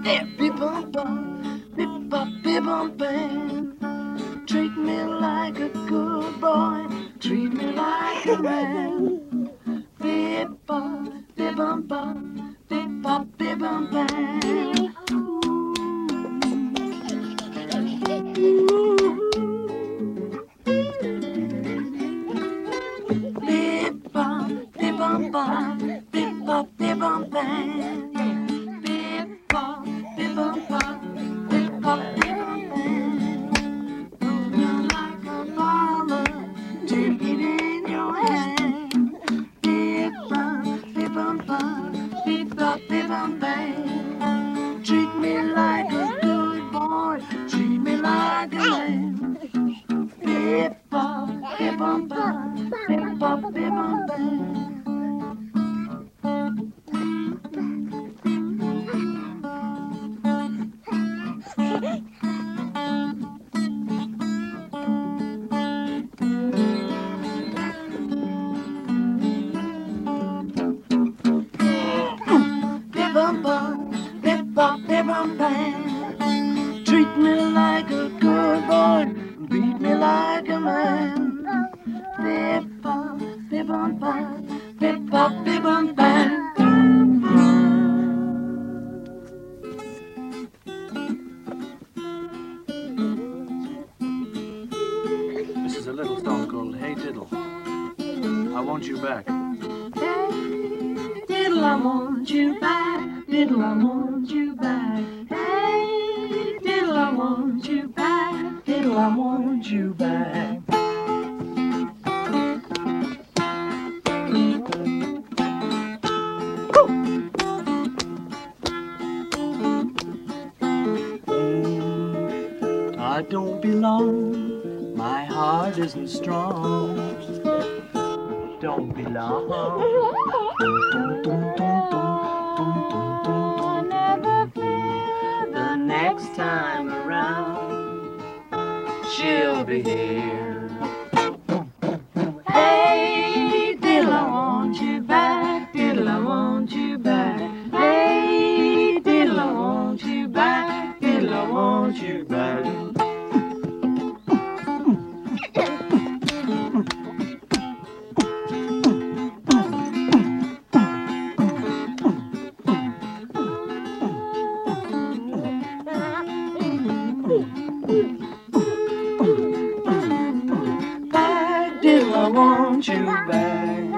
Bip-bop-bip-bum-bam. Treat me like a good boy, treat me like a man. Bip-bop-bip-bum-bum, bip-bop-bip-bum-bam. Bip-bop-bip-bum-bum, bip-bop-bip-bum-bam. Bip-bop-bip-bum-bum, bip-bop-bip-bum-bam. Moving like a baller, take it in your hand. Bip-bop-bip-bum-bum, bip-bop-bip-bum-bam. Treat me like a good boy, treat me like a man. Bip-bop-bip-bum-bum, bip-bop-bip-bum-bam. Bip-bum-bum, bip-bop-bip-bum-bam. Treat me like a good boy, beat me like a man. Bip-bop-bip-bum-bam, bip-bop-bip-bum-bam. This is a little song called Hey Diddle. I want you back. Hey, diddle, I want you back. Diddle, I want you back. Hey, diddle, I want you back. Diddle, I want you back. I don't belong. My heart isn't strong. Don't belong. The next time around, she'll be here. Hey, diddle, I want you back. Diddle, I want you back. Hey, diddle, I want you back. Diddle, I want you back. Back, diddle, I want you back.